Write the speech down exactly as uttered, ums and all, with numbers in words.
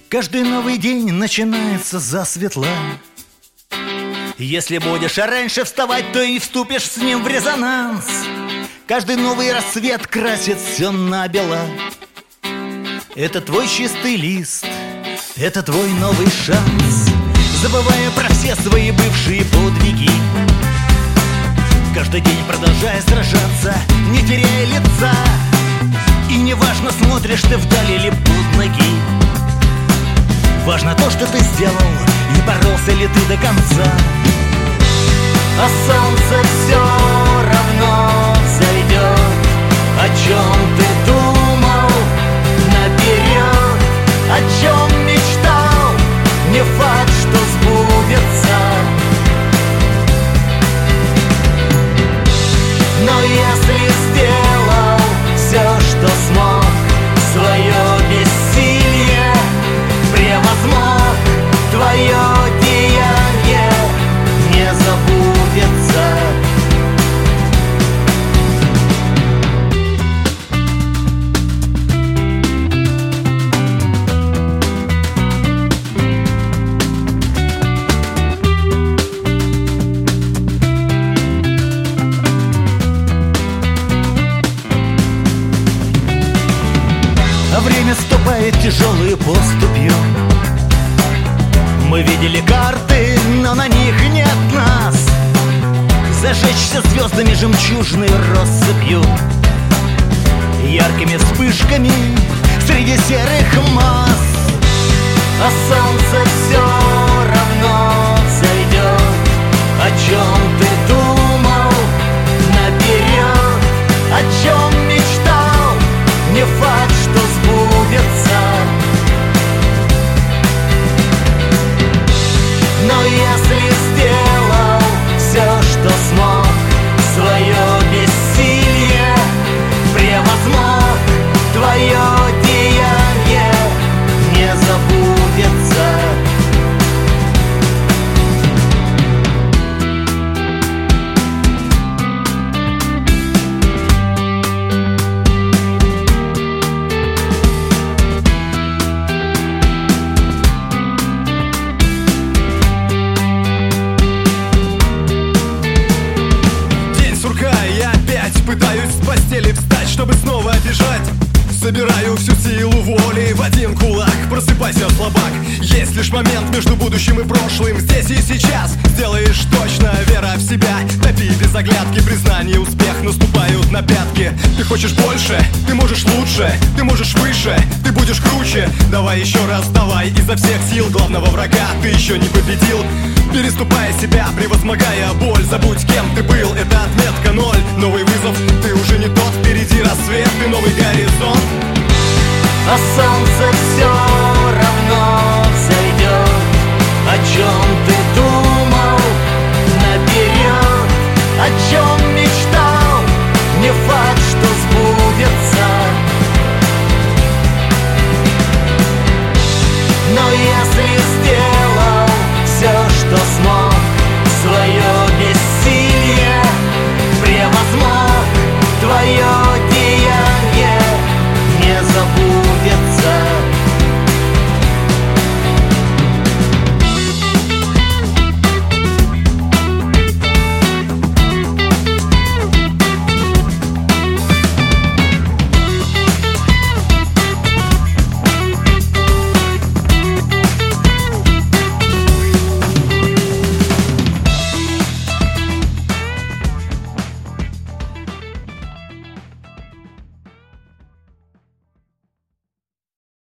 Каждый новый день начинается засветло. Если будешь раньше вставать, то и вступишь с ним в резонанс. Каждый новый рассвет красит все набело. Это твой чистый лист, это твой новый шанс. Забывая про все свои бывшие подвиги, каждый день продолжая сражаться, не теряя лица. И неважно, смотришь ты вдаль или под ноги, важно то, что ты сделал, и боролся ли ты до конца. А солнце все равно зайдет. О чем ты думал наперед, о чем мечтал, не факт, что сбудется. Но если сделал все, что смог, свое бессилие превозмог, твое деяние не забудется. А время ступает тяжелую поступью. Мы видели карты, но на них нет нас. Зажечься звездами жемчужной россыпью, яркими вспышками среди серых масс. А солнце все равно зайдет. О чем ты думал наперед, о чем мечтал, не факт, что сбудется. Но если сделал все, что смог, свое бессилие превозмог, твое деяние не забудется. Пытаюсь с постели встать, чтобы снова бежать. Собираю всю силу воли в один кулак. Просыпайся, слабак. Есть лишь момент между будущим и прошлым. Здесь и сейчас сделаешь точно. Вера в себя, топи без оглядки. Признание, успех наступают на пятки. Ты хочешь больше, ты можешь лучше, ты можешь выше, ты будешь круче. Давай еще раз, давай изо всех сил. Главного врага ты еще не победил. Переступая себя, превозмогая боль. Забудь, кем ты был, это отметка ноль. Новый вызов, ты уже не тот. Впереди рассвет и новый горизонт. А солнце все